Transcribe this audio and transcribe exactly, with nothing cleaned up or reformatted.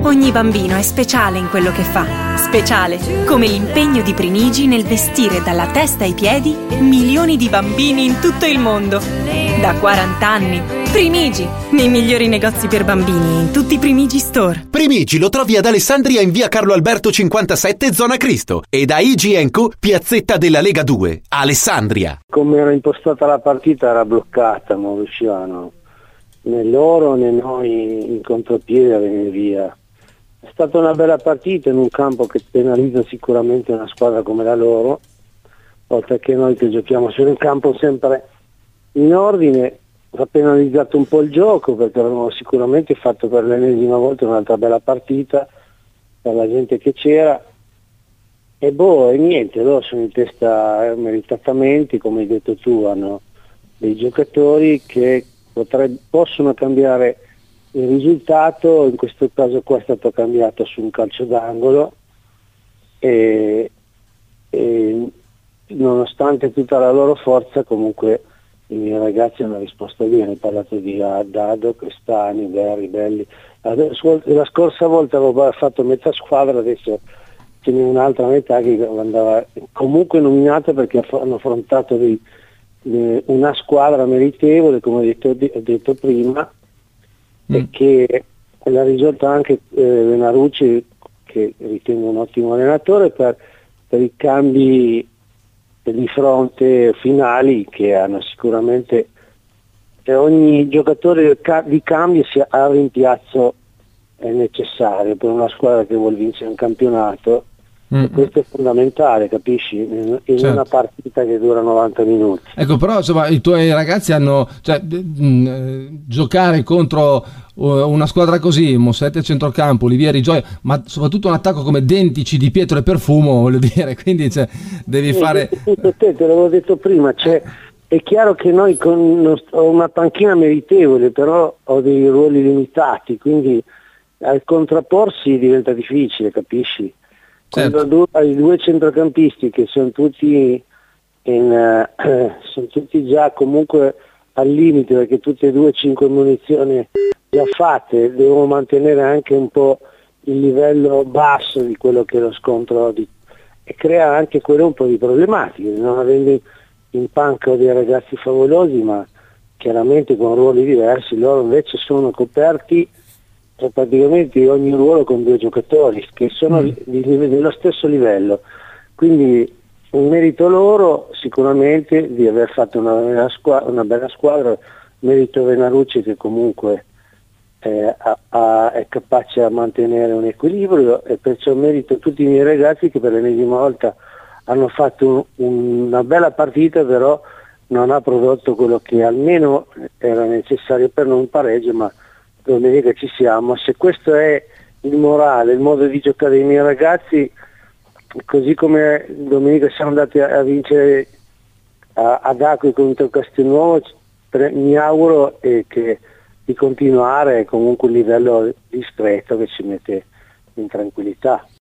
Ogni bambino è speciale in quello che fa. Speciale come l'impegno di Primigi nel vestire dalla testa ai piedi milioni di bambini in tutto il mondo. Da quaranta anni. Primigi, nei migliori negozi per bambini in tutti i Primigi Store. Primigi lo trovi ad Alessandria in via Carlo Alberto cinquantasette, zona Cristo, e da I G and Co, piazzetta della Lega due, Alessandria. Come era impostata la partita era bloccata, non riuscivano né loro né noi in contropiede a venire via. È stata una bella partita in un campo che penalizza sicuramente una squadra come la loro, oltre che noi che giochiamo su un campo sempre in ordine. Ha penalizzato un po' il gioco perché avevamo sicuramente fatto per l'ennesima volta un'altra bella partita per la gente che c'era, e boh, e niente, loro sono in testa meritatamente, come hai detto tu, hanno dei giocatori che potrebbe, possono cambiare il risultato. In questo caso qua è stato cambiato su un calcio d'angolo e, e nonostante tutta la loro forza comunque i miei ragazzi hanno risposto bene. Ho parlato di Dado, Crestani, Berri, Belli. La scorsa volta avevo fatto metà squadra, adesso ce n'è un'altra metà che andava comunque nominata perché hanno affrontato dei, dei, una squadra meritevole, come ho detto, ho detto prima, mm. e che l'ha risolta anche eh, Venarucci, che ritengo un ottimo allenatore, per, per i cambi di fronte finali che hanno sicuramente, e ogni giocatore di cambio sia a rimpiazzo è necessario per una squadra che vuole vincere un campionato. Mm. E questo è fondamentale, capisci? In, in certo. Una partita che dura novanta minuti. Ecco, però insomma i tuoi ragazzi hanno, cioè, mh, giocare contro una squadra così, Mossetti a centrocampo, Olivieri, Gioia, ma soprattutto un attacco come Dentici, Di Pietro e Perfumo, voglio dire, quindi cioè, devi sì, fare... Te, te l'avevo detto prima, cioè, è chiaro che noi con ho una panchina meritevole, però ho dei ruoli limitati, quindi al contrapporsi diventa difficile, capisci? Certo. Quando hai due centrocampisti che sono tutti, in, eh, sono tutti già comunque al limite, perché tutte e due cinque munizioni già fatte, devono mantenere anche un po' il livello basso di quello che è lo scontro di, e crea anche quello un po' di problematiche, non avendo in panca dei ragazzi favolosi ma chiaramente con ruoli diversi. Loro invece sono coperti cioè, praticamente ogni ruolo con due giocatori che sono mm. di, di, dello stesso livello, quindi un merito loro sicuramente di aver fatto una bella squadra, una bella squadra. Merito Venarucci che comunque eh, ha, ha, è capace a mantenere un equilibrio, e perciò merito tutti i miei ragazzi che per l'ennesima volta hanno fatto un, una bella partita, però non ha prodotto quello che almeno era necessario per non un pareggio, ma domenica ci siamo. Se questo è il morale, il modo di giocare dei miei ragazzi, così come domenica siamo andati a, a vincere a, ad Acqui contro Castelnuovo, mi auguro eh, che di continuare comunque un livello discreto che ci mette in tranquillità.